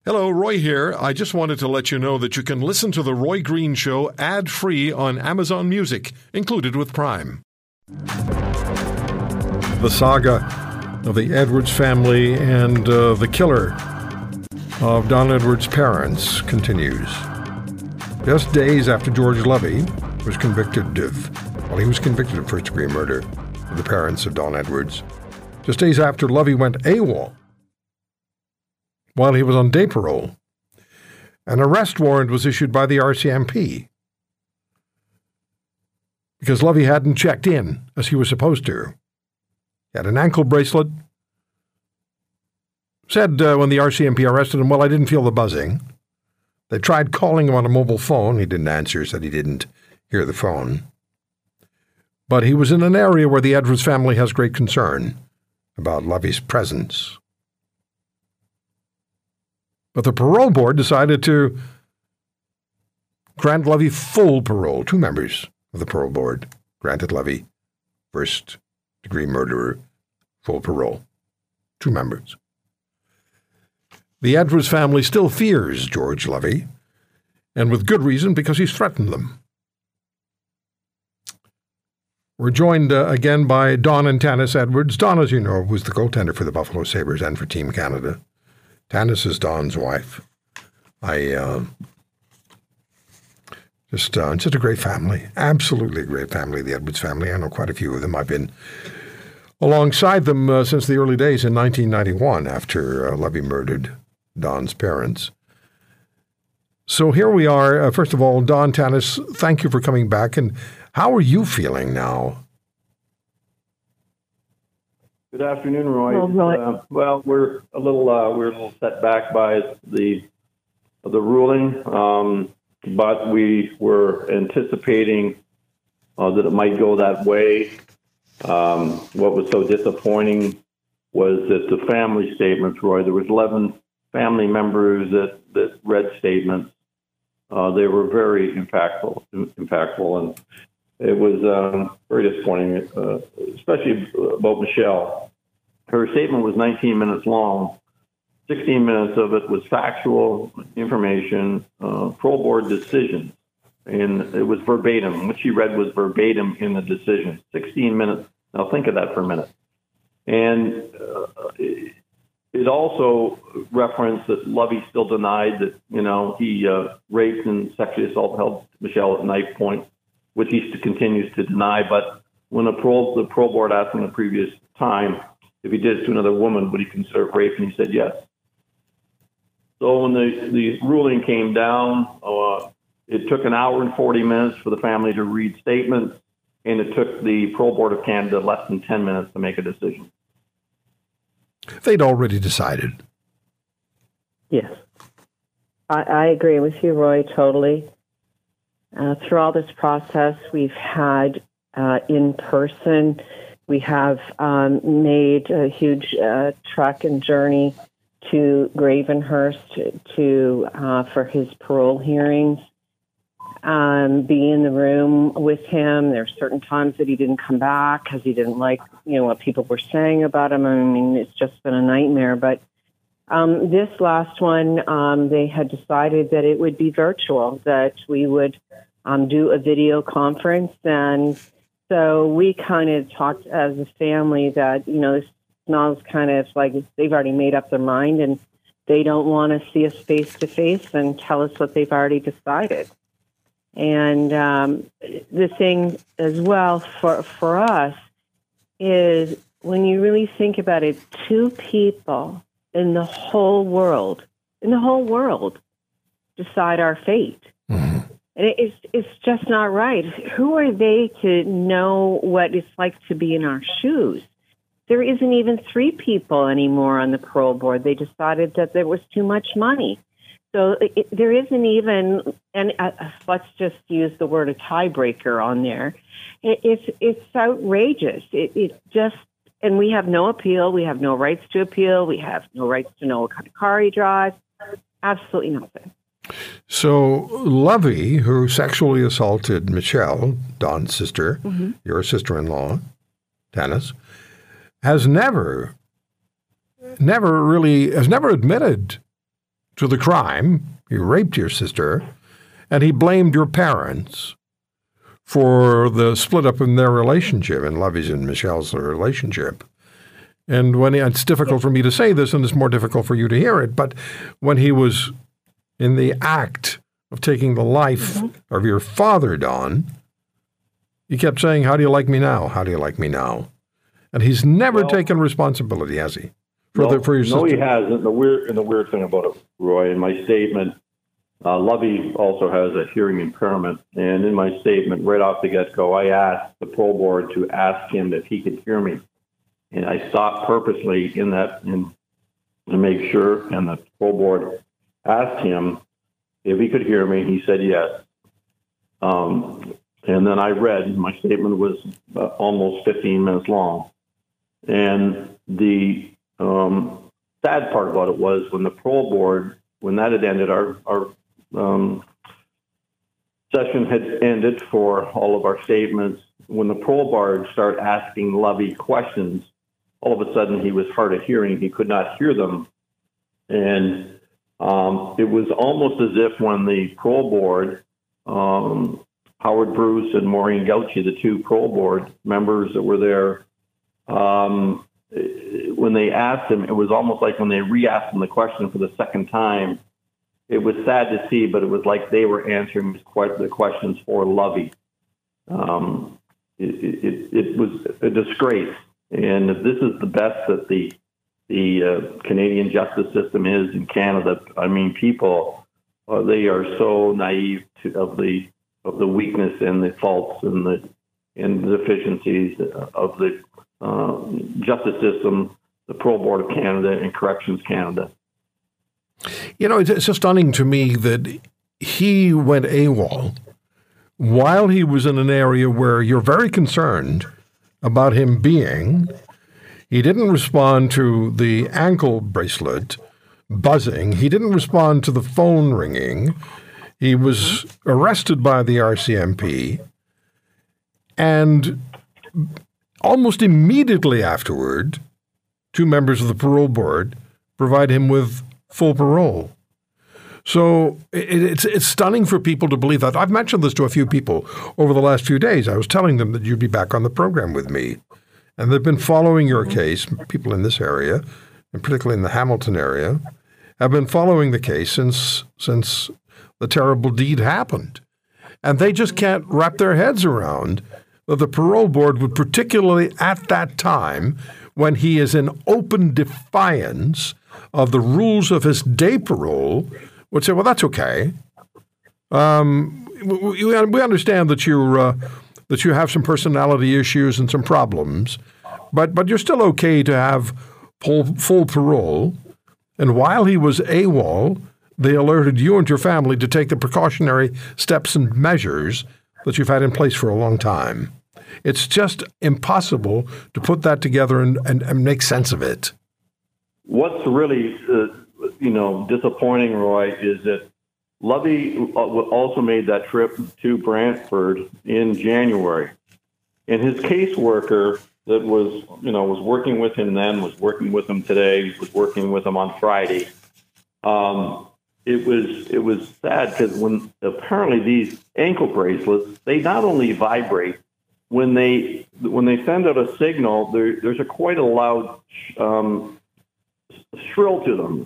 Hello, Roy here. I just wanted to let you know that you can listen to The Roy Green Show ad-free on Amazon Music, included with Prime. The saga of the Edwards family and the killer of Don Edwards' parents continues. Just days after George Levy was convicted of first-degree murder of the parents of Don Edwards, just days after Levy went AWOL, while he was on day parole, an arrest warrant was issued by the RCMP because Levy hadn't checked in as he was supposed to. He had an ankle bracelet. Said when the RCMP arrested him, well, I didn't feel the buzzing. They tried calling him on a mobile phone. He didn't answer, said he didn't hear the phone. But he was in an area where the Edwards family has great concern about Levy's presence. But the parole board decided to grant Levy full parole. 2 members of the parole board granted Levy, first-degree murderer, full parole. 2 members. The Edwards family still fears George Levy, and with good reason, because he's threatened them. We're joined again by Dawn and Tanis Edwards. Dawn, as you know, was the goaltender for the Buffalo Sabres and for Team Canada. Tanis is Dawn's wife. Just a great family, absolutely a great family, the Edwards family. I know quite a few of them. I've been alongside them since the early days in 1991 after Levy murdered Don's parents. So here we are. First of all, Dawn, Tanis, thank you for coming back. And how are you feeling now? Good afternoon, Roy. Well, we're a little set back by the ruling, but we were anticipating that it might go that way. What was so disappointing was that the family statements, Roy, there was 11 family members that read statements. They were very impactful, and it was very disappointing, especially about Michelle. Her statement was 19 minutes long. 16 minutes of it was factual information, parole board decisions, and it was verbatim. What she read was verbatim in the decision. 16 minutes. Now think of that for a minute. And it also referenced that Levy still denied that, he raped and sexually held Michelle at knife point, which he continues to deny. But when the parole board asked him the previous time if he did it to another woman, would he consider it rape, and he said yes. So when the ruling came down, it took an hour and 40 minutes for the family to read statements, and it took the Parole Board of Canada less than 10 minutes to make a decision. They'd already decided. Yes. I agree with you, Roy, totally. Through all this process, we've had in person, we have made a huge trek and journey to Gravenhurst for his parole hearings, be in the room with him. There are certain times that he didn't come back because he didn't like, what people were saying about him. I mean, it's just been a nightmare. But this last one, they had decided that it would be virtual, that we would do a video conference. And so we kind of talked as a family that, this smells kind of like they've already made up their mind and they don't want to see us face to face and tell us what they've already decided. And the thing as well for us is when you really think about it, 2 people in the whole world decide our fate. Mm-hmm. And it's just not right. Who are they to know what it's like to be in our shoes? There isn't even 3 people anymore on the parole board. They decided that there was too much money. So there isn't even, and let's just use the word a tiebreaker on there. It's outrageous. It just, and we have no appeal. We have no rights to appeal. We have no rights to know what kind of car he drives. Absolutely nothing. So Levy, who sexually assaulted Michelle, Don's sister, mm-hmm. your sister-in-law, Tanis, has never admitted to the crime. He raped your sister, and he blamed your parents for the split up in their relationship, in Lovey's and Michelle's relationship. And it's difficult for me to say this, and it's more difficult for you to hear it, but when he was in the act of taking the life of your father, Don, he kept saying, "How do you like me now? How do you like me now?" And he's never taken responsibility, has he? For your sister? No, he hasn't. The weird thing about it, Roy, in my statement, Lovey also has a hearing impairment. And in my statement, right off the get-go, I asked the parole board to ask him if he could hear me. And I stopped purposely in that to make sure. And the parole board asked him if he could hear me. He said yes. And then I read, my statement was almost 15 minutes long. And the sad part about it was when the parole board, when that had ended, our session had ended for all of our statements. When the parole board started asking Lovey questions, all of a sudden he was hard of hearing. He could not hear them. And it was almost as if when the parole board, Howard Bruce and Maureen Gauchi, the two parole board members that were there, when they asked him, it was almost like when they re-asked him the question for the second time. It was sad to see, but it was like they were answering the questions for Lovey. It was a disgrace. And if this is the best that the Canadian justice system is in Canada, I mean, people, they are so naive of the weakness and the faults and the deficiencies of the justice system, the Parole Board of Canada, and Corrections Canada. You know, it's so stunning to me that he went AWOL while he was in an area where you're very concerned about him being. He didn't respond to the ankle bracelet buzzing. He didn't respond to the phone ringing. He was arrested by the RCMP, and almost immediately afterward, two members of the parole board provide him with full parole. So it's stunning for people to believe that. I've mentioned this to a few people over the last few days. I was telling them that you'd be back on the program with me. And they've been following your case. People in this area, and particularly in the Hamilton area, have been following the case since the terrible deed happened. And they just can't wrap their heads around that the parole board would, particularly at that time, when he is in open defiance of the rules of his day parole, would say, well, that's okay. We understand that you have some personality issues and some problems, but you're still okay to have full parole. And while he was AWOL, they alerted you and your family to take the precautionary steps and measures that you've had in place for a long time. It's just impossible to put that together and make sense of it. What's really disappointing, Roy, is that Lovey also made that trip to Brantford in January, and his caseworker that was working with him then, was working with him today, was working with him on Friday. It was sad because when apparently these ankle bracelets, they not only vibrate when they send out a signal, there's quite a loud shrill to them,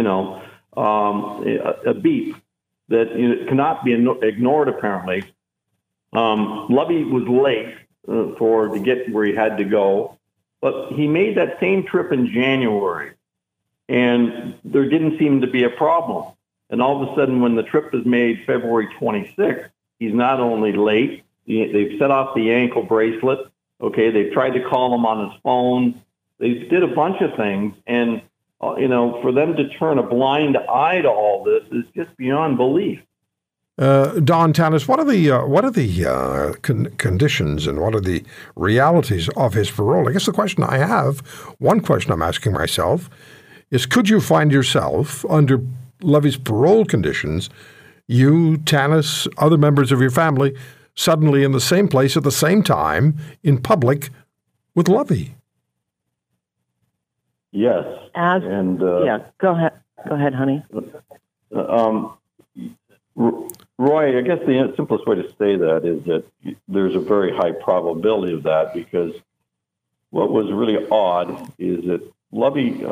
a beep that cannot be ignored, apparently. Lovey was late to get where he had to go, but he made that same trip in January, and there didn't seem to be a problem. And all of a sudden, when the trip is made February 26th, he's not only late, they've set off the ankle bracelet, okay, they've tried to call him on his phone, they did a bunch of things, and for them to turn a blind eye to all this is just beyond belief. Don Tanis, what are the conditions and what are the realities of his parole? I guess one question I'm asking myself is, could you find yourself under Lovey's parole conditions, you, Tanis, other members of your family, suddenly in the same place at the same time in public with Lovey? Yes. Go ahead, honey. Roy, I guess the simplest way to say that is that there's a very high probability of that, because what was really odd is that Lovey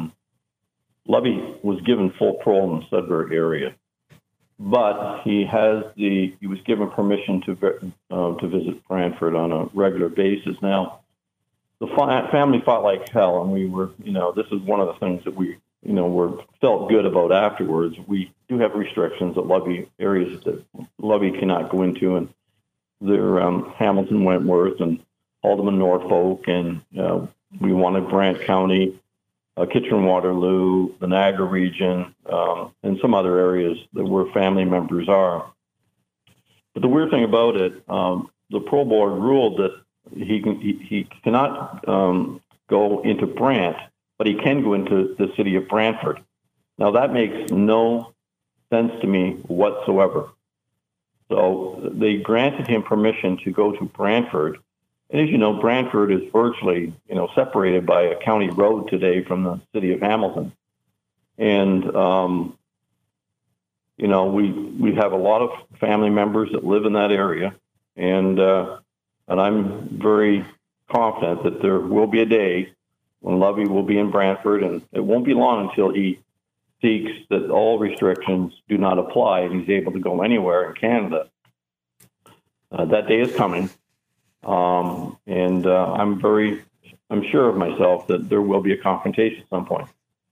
was given full parole in the Sudbury area, but he was given permission to visit Brantford on a regular basis. Now, the family fought like hell, and we were, this is one of the things that we, felt good about afterwards. We do have restrictions at Lovey, areas that Lovey cannot go into, and they're Hamilton, Wentworth, and Haldeman, Norfolk, and we wanted Brant County, Kitchener-Waterloo, the Niagara region, and some other areas where family members are. But the weird thing about it, the parole board ruled that he cannot go into Brant, but he can go into the city of Brantford. Now, that makes no sense to me whatsoever. So they granted him permission to go to Brantford. And as you know, Brantford is virtually, separated by a county road today from the city of Hamilton. And, we have a lot of family members that live in that area. And I'm very confident that there will be a day when Lovey will be in Brantford, and it won't be long until he seeks that all restrictions do not apply and he's able to go anywhere in Canada. That day is coming. And I'm sure of myself that there will be a confrontation at some point.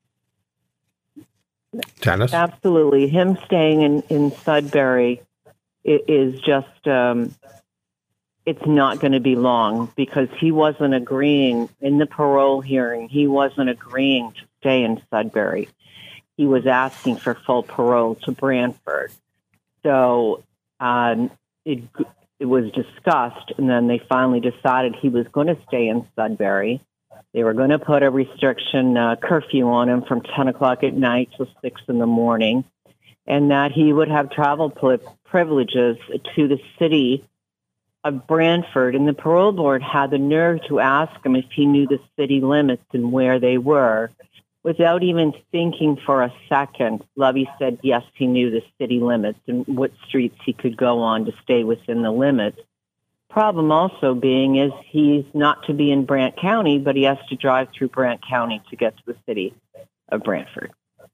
Janice? Absolutely. Him staying in Sudbury is just, it's not going to be long, because he wasn't agreeing in the parole hearing. He wasn't agreeing to stay in Sudbury. He was asking for full parole to Brantford. So it was discussed, and then they finally decided he was going to stay in Sudbury. They were going to put a restriction curfew on him from 10 o'clock at night till 6 in the morning, and that he would have travel privileges to the city of Brantford. And the parole board had the nerve to ask him if he knew the city limits and where they were. Without even thinking for a second, Lovey said yes, he knew the city limits and what streets he could go on to stay within the limits. Problem also being is he's not to be in Brant County, but he has to drive through Brant County to get to the city of Brantford.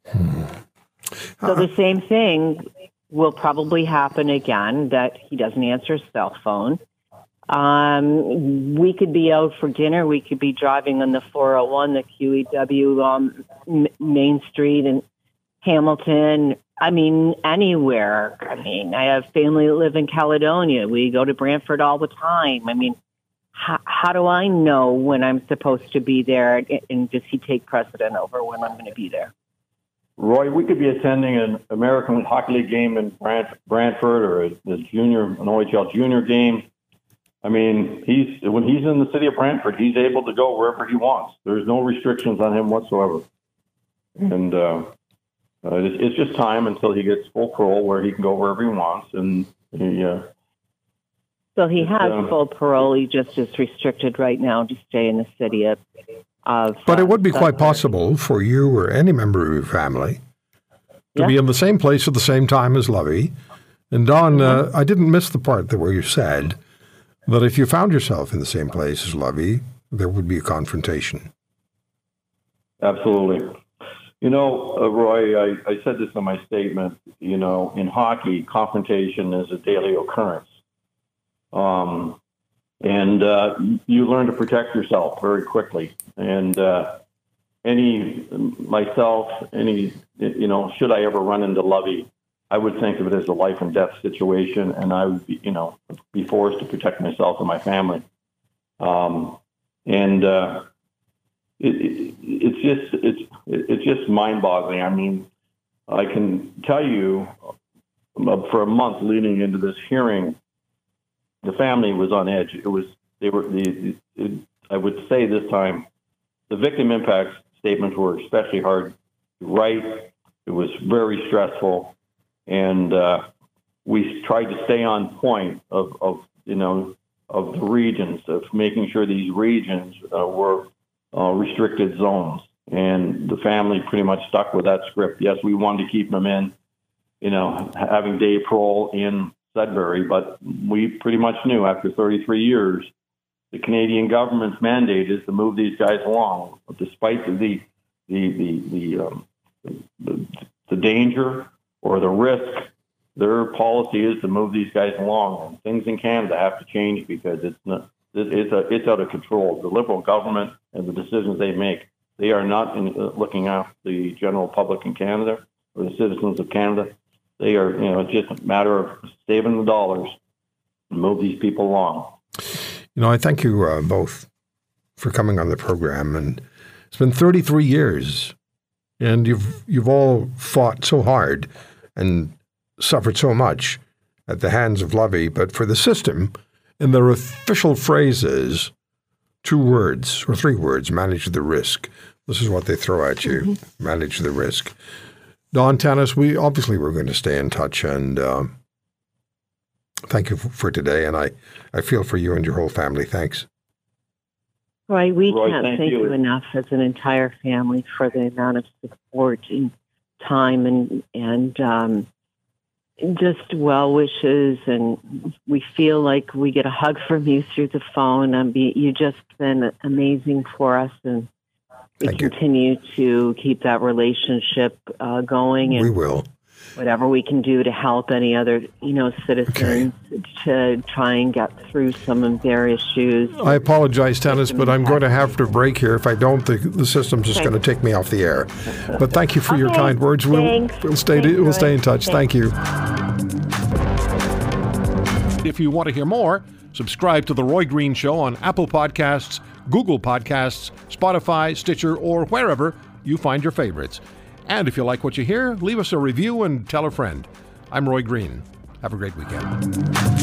So the same thing will probably happen again, that he doesn't answer his cell phone. We could be out for dinner. We could be driving on the 401, the QEW Main Street in Hamilton. I mean, anywhere. I mean, I have family that live in Caledonia. We go to Brantford all the time. I mean, how do I know when I'm supposed to be there, and does he take precedent over when I'm going to be there? Roy, we could be attending an American Hockey League game in Brantford, or an OHL junior game. I mean, when he's in the city of Brantford, he's able to go wherever he wants. There's no restrictions on him whatsoever. And it's just time until he gets full parole where he can go wherever he wants. And so he has full parole. He just is restricted right now to stay in the city of but it would be quite possible for you or any member of your family to be in the same place at the same time as Lovey. And Don, I didn't miss the part where you said that if you found yourself in the same place as Lovey, there would be a confrontation. Absolutely. Roy, I said this in my statement, in hockey, confrontation is a daily occurrence. And you learn to protect yourself very quickly. And should I ever run into Lovey, I would think of it as a life and death situation, and I would be forced to protect myself and my family. It's just mind-boggling. I mean, I can tell you, for a month leading into this hearing, the family was on edge. I would say this time, the victim impact statements were especially hard to write. It was very stressful, and we tried to stay on point of the regions, of making sure these regions were restricted zones. And the family pretty much stuck with that script. Yes, we wanted to keep them in. having day patrol in Sudbury, but we pretty much knew after 33 years, the Canadian government's mandate is to move these guys along, despite the danger or the risk. Their policy is to move these guys along, and things in Canada have to change because it's out of control. The Liberal government and the decisions they make, they are not looking after the general public in Canada or the citizens of Canada. They are, it's just a matter of saving the dollars and move these people along. I thank you both for coming on the program. And it's been 33 years, and you've all fought so hard and suffered so much at the hands of Lovey. But for the system, in their official phrases, 2 words or 3 words: manage the risk. This is what they throw at you: manage the risk. Dawn Tanis, we're going to stay in touch, and thank you for today. And I feel for you and your whole family. Thanks. Roy, we can't thank you enough as an entire family for the amount of support and time and just well wishes. And we feel like we get a hug from you through the phone. You've just been amazing for us, and we continue to keep that relationship going. And we will. Whatever we can do to help any other, citizens to try and get through some of their issues. I apologize, Tanis, but I'm going to have to break here. If I don't, the system's just going to take me off the air. But thank you for your kind words. We'll stay in touch. Thank you. If you want to hear more, subscribe to The Roy Green Show on Apple Podcasts, Google Podcasts, Spotify, Stitcher, or wherever you find your favorites. And if you like what you hear, leave us a review and tell a friend. I'm Roy Green. Have a great weekend.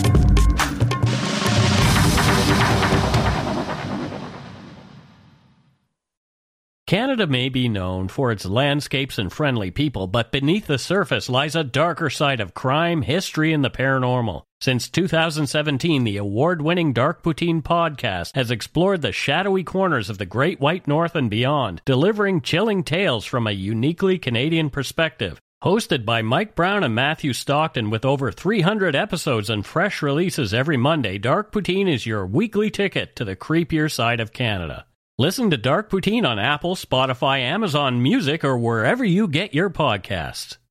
Canada may be known for its landscapes and friendly people, but beneath the surface lies a darker side of crime, history, and the paranormal. Since 2017, the award-winning Dark Poutine podcast has explored the shadowy corners of the Great White North and beyond, delivering chilling tales from a uniquely Canadian perspective. Hosted by Mike Brown and Matthew Stockton with over 300 episodes and fresh releases every Monday, Dark Poutine is your weekly ticket to the creepier side of Canada. Listen to Dark Poutine on Apple, Spotify, Amazon Music, or wherever you get your podcasts.